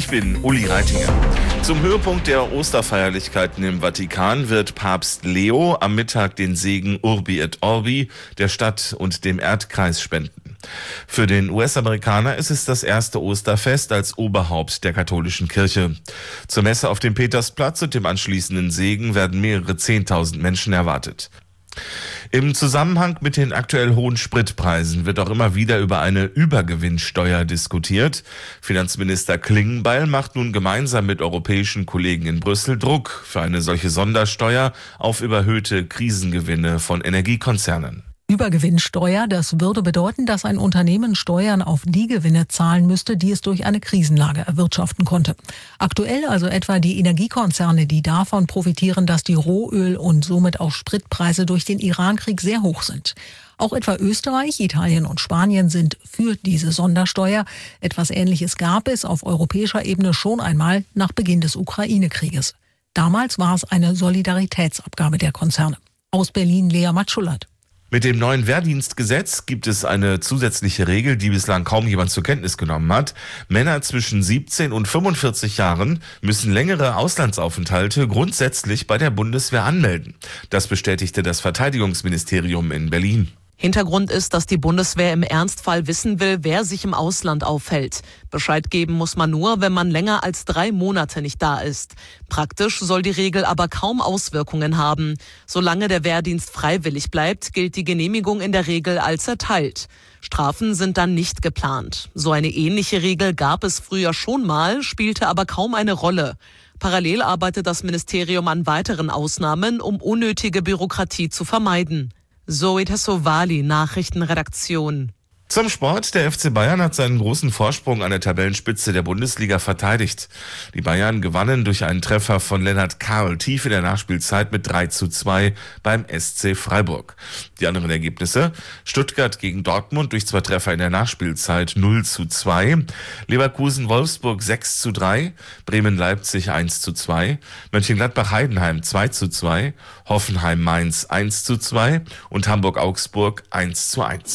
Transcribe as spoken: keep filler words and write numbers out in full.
Ich bin Uli Reitinger. Zum Höhepunkt der Osterfeierlichkeiten im Vatikan wird Papst Leo am Mittag den Segen Urbi et Orbi der Stadt und dem Erdkreis spenden. Für den U S-Amerikaner ist es das erste Osterfest als Oberhaupt der katholischen Kirche. Zur Messe auf dem Petersplatz und dem anschließenden Segen werden mehrere Zehntausend Menschen erwartet. Im Zusammenhang mit den aktuell hohen Spritpreisen wird auch immer wieder über eine Übergewinnsteuer diskutiert. Finanzminister Klingbeil macht nun gemeinsam mit europäischen Kollegen in Brüssel Druck für eine solche Sondersteuer auf überhöhte Krisengewinne von Energiekonzernen. Übergewinnsteuer, das würde bedeuten, dass ein Unternehmen Steuern auf die Gewinne zahlen müsste, die es durch eine Krisenlage erwirtschaften konnte. Aktuell also etwa die Energiekonzerne, die davon profitieren, dass die Rohöl- und somit auch Spritpreise durch den Irankrieg sehr hoch sind. Auch etwa Österreich, Italien und Spanien sind für diese Sondersteuer. Etwas Ähnliches gab es auf europäischer Ebene schon einmal nach Beginn des Ukraine-Krieges. Damals war es eine Solidaritätsabgabe der Konzerne. Aus Berlin Lea Matschulat. Mit dem neuen Wehrdienstgesetz gibt es eine zusätzliche Regel, die bislang kaum jemand zur Kenntnis genommen hat. Männer zwischen siebzehn und fünfundvierzig Jahren müssen längere Auslandsaufenthalte grundsätzlich bei der Bundeswehr anmelden. Das bestätigte das Verteidigungsministerium in Berlin. Hintergrund ist, dass die Bundeswehr im Ernstfall wissen will, wer sich im Ausland aufhält. Bescheid geben muss man nur, wenn man länger als drei Monate nicht da ist. Praktisch soll die Regel aber kaum Auswirkungen haben. Solange der Wehrdienst freiwillig bleibt, gilt die Genehmigung in der Regel als erteilt. Strafen sind dann nicht geplant. So eine ähnliche Regel gab es früher schon mal, spielte aber kaum eine Rolle. Parallel arbeitet das Ministerium an weiteren Ausnahmen, um unnötige Bürokratie zu vermeiden. Zoe Tassovali, Nachrichtenredaktion. Zum Sport. Der F C Bayern hat seinen großen Vorsprung an der Tabellenspitze der Bundesliga verteidigt. Die Bayern gewannen durch einen Treffer von Lennart Karl tief in der Nachspielzeit mit drei zu zwei beim S C Freiburg. Die anderen Ergebnisse: Stuttgart gegen Dortmund durch zwei Treffer in der Nachspielzeit null zu zwei, Leverkusen-Wolfsburg sechs zu drei, Bremen-Leipzig eins zu zwei, Mönchengladbach-Heidenheim zwei zu zwei, Hoffenheim-Mainz eins zu zwei und Hamburg-Augsburg eins zu eins.